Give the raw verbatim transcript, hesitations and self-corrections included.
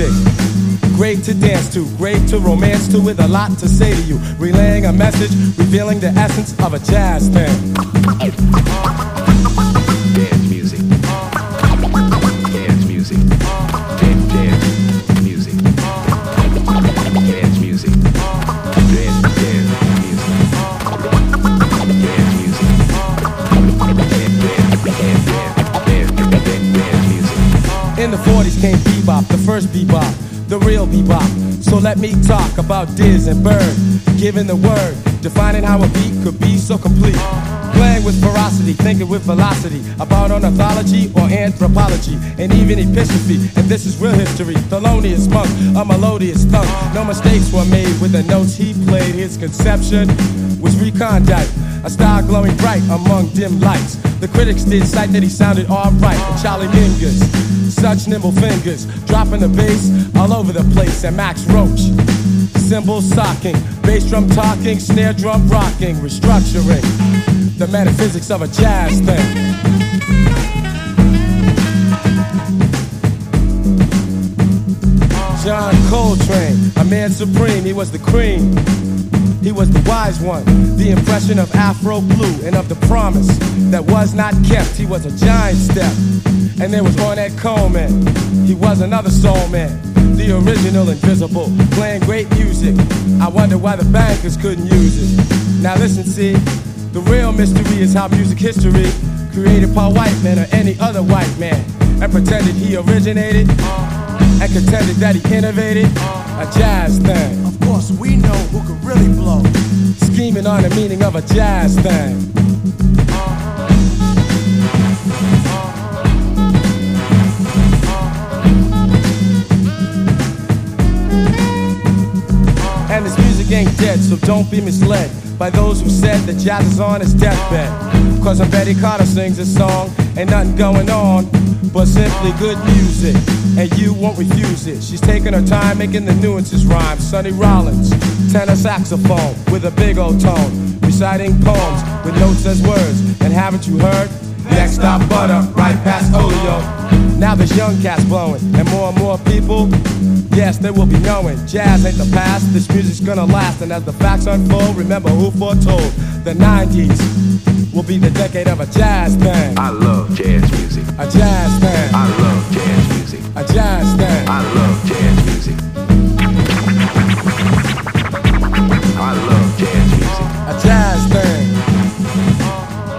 music. Great to dance to, great to romance to, with a lot to say to you. Relaying a message, revealing the essence of a jazz thing. Dance music. Dance music. Dance, dance music. Dance music. Dance, dance music. Dance music. In the forties came bebop, the first bebop, the real bebop. So let me talk about Diz and Bird, giving the word, defining how a beat could be so complete. Playing with ferocity, thinking with velocity, about ornithology or anthropology, and even epistrophe. And this is real history. Thelonious Monk, a melodious thunk. No mistakes were made with the notes he played. His conception was recondite, a star glowing bright among dim lights. The critics did cite that he sounded alright. And Charlie Mingus, such nimble fingers, dropping the bass all over the place. And Max Roach, cymbals socking, bass drum talking, snare drum rocking, restructuring the metaphysics of a jazz thing. John Coltrane, a man supreme, he was the cream. He was the wise one, the impression of Afro blue and of the promise that was not kept. He was a giant step. And there was Ornette Coleman, he was another soul man, the original Invisible, playing great music. I wonder why the bankers couldn't use it. Now listen, see, the real mystery is how music history created Paul Whiteman or any other white man, and pretended he originated, and contended that he innovated a jazz thing. Of course we know who could really blow, scheming on the meaning of a jazz thing. And this music ain't dead, so don't be misled by those who said that jazz is on its deathbed. Cause when Betty Carter sings a song, ain't nothing going on but simply good music, and you won't refuse it. She's taking her time making the nuances rhyme. Sonny Rollins, tenor saxophone with a big old tone, reciting poems with notes as words. And haven't you heard? Next stop Butter, right past Olio. Now there's young cats blowing, and more and more people, yes, they will be knowing jazz ain't the past, this music's gonna last. And as the facts unfold, remember who foretold the nineties will be the decade of a jazz thing.